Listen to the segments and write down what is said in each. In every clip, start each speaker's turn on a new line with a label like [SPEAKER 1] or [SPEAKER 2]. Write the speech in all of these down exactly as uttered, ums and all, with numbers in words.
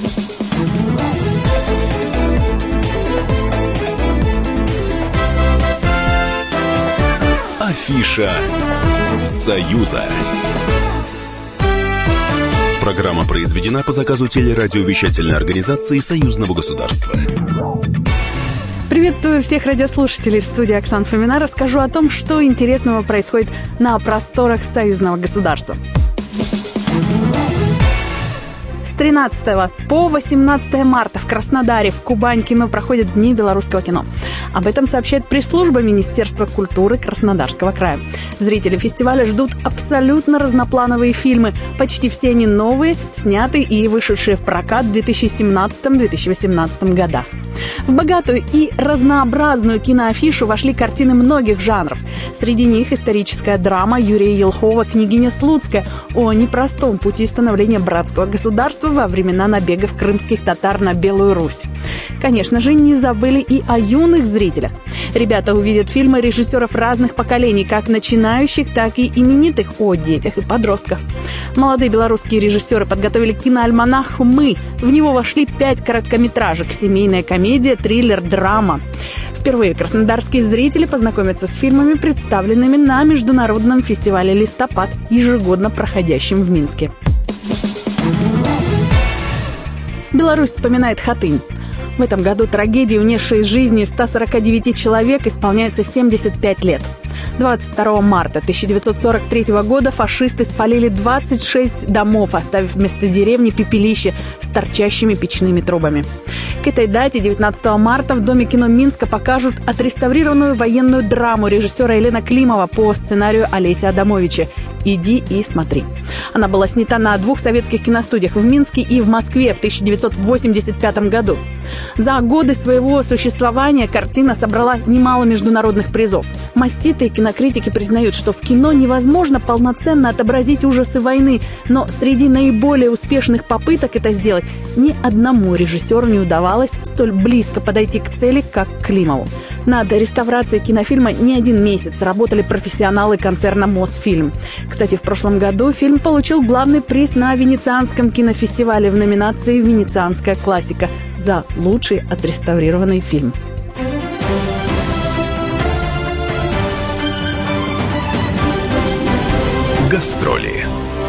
[SPEAKER 1] Афиша Союза. Программа произведена по заказу телерадиовещательной организации Союзного государства.
[SPEAKER 2] Приветствую всех радиослушателей. В студии Оксана Фомина. Расскажу о том, что интересного происходит на просторах Союзного государства. С тринадцатого по восемнадцатое марта в Краснодаре, в Кубань-Кино проходят Дни белорусского кино. Об этом сообщает пресс-служба Министерства культуры Краснодарского края. Зрители фестиваля ждут абсолютно разноплановые фильмы. Почти все они новые, снятые и вышедшие в прокат в две тысячи семнадцатом - две тысячи восемнадцатом годах. В богатую и разнообразную киноафишу вошли картины многих жанров. Среди них историческая драма Юрия Елхова «Княгиня Слуцкая» о непростом пути становления братского государства во времена набегов крымских татар на Белую Русь. Конечно же, не забыли и о юных зрителях. Ребята увидят фильмы режиссеров разных поколений, как начинающих, так и именитых, о детях и подростках. Молодые белорусские режиссеры подготовили киноальманах «Мы». В него вошли пять короткометражек: семейная комедия, триллер, драма. Впервые краснодарские зрители познакомятся с фильмами, представленными на международном фестивале «Листопад», ежегодно проходящем в Минске. Беларусь вспоминает Хатынь. В этом году трагедии, унесшей из жизни ста сорока девяти человек, исполняется семьдесят пять лет. двадцать второго марта тысяча девятьсот сорок третьего года фашисты спалили двадцать шесть домов, оставив вместо деревни пепелище с торчащими печными трубами. К этой дате, девятнадцатого марта, в Доме кино Минска покажут отреставрированную военную драму режиссера Елена Климова по сценарию Олеся Адамовича «Иди и смотри». Она была снята на двух советских киностудиях в Минске и в Москве в тысяча девятьсот восемьдесят пятом году. За годы своего существования картина собрала немало международных призов. Маститые кинокритики признают, что в кино невозможно полноценно отобразить ужасы войны, но среди наиболее успешных попыток это сделать ни одному режиссеру не удавалось столь близко подойти к цели, как Климову. Над реставрацией кинофильма не один месяц работали профессионалы концерна «Мосфильм». Кстати, в прошлом году фильм получил главный приз на Венецианском кинофестивале в номинации «Венецианская классика» за лучший отреставрированный фильм.
[SPEAKER 1] Гастроли.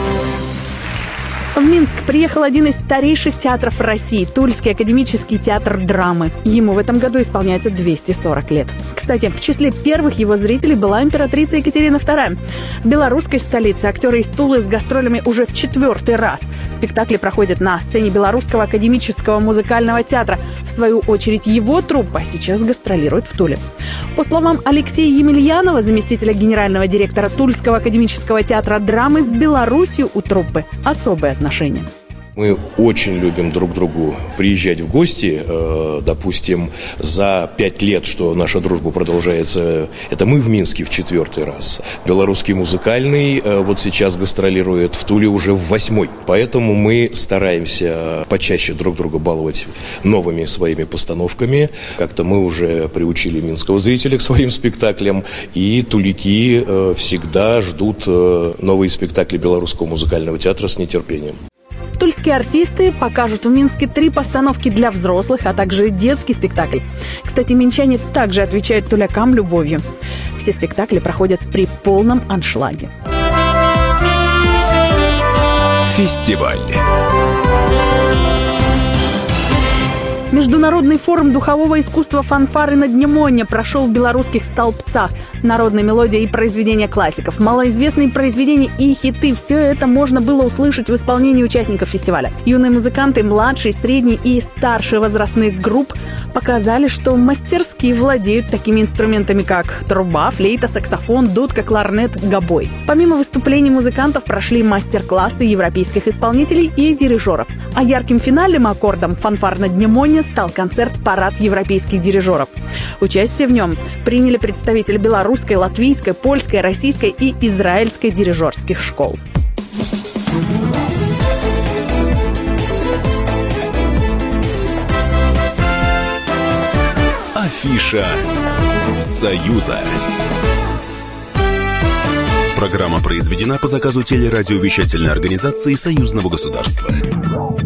[SPEAKER 2] В Минск приехал один из старейших театров России – Тульский академический театр драмы. Ему в этом году исполняется двести сорок лет. Кстати, в числе первых его зрителей была императрица Екатерина вторая. В белорусской столице актеры из Тулы с гастролями уже в четвертый раз. Спектакли проходят на сцене Белорусского академического музыкального театра. В свою очередь, его труппа сейчас гастролирует в Туле. По словам Алексея Емельянова, заместителя генерального директора Тульского академического театра драмы, с Беларусью у труппы особые отношения.
[SPEAKER 3] Мы очень любим друг другу приезжать в гости. Допустим, за пять лет, что наша дружба продолжается, это мы в Минске в четвертый раз. Белорусский музыкальный вот сейчас гастролирует в Туле уже в восьмой. Поэтому мы стараемся почаще друг друга баловать новыми своими постановками. Как-то мы уже приучили минского зрителя к своим спектаклям. И тулики всегда ждут новые спектакли Белорусского музыкального театра с нетерпением.
[SPEAKER 2] Тульские артисты покажут в Минске три постановки для взрослых, а также детский спектакль. Кстати, минчане также отвечают тулякам любовью. Все спектакли проходят при полном аншлаге.
[SPEAKER 1] Фестиваль.
[SPEAKER 2] Международный форум духового искусства «Фанфары на Днемоне» прошел в белорусских Столбцах. Народные мелодии и произведения классиков, малоизвестные произведения и хиты – все это можно было услышать в исполнении участников фестиваля. Юные музыканты младшей, средней и старшей возрастных групп показали, что мастерски владеют такими инструментами, как труба, флейта, саксофон, дудка, кларнет, гобой. Помимо выступлений музыкантов прошли мастер-классы европейских исполнителей и дирижеров. А ярким финальным аккордом «Фанфар на Днемоне» стал концерт-парад европейских дирижеров. Участие в нем приняли представители белорусской, латвийской, польской, российской и израильской дирижерских школ.
[SPEAKER 1] Афиша Союза. Программа произведена по заказу телерадиовещательной организации Союзного государства.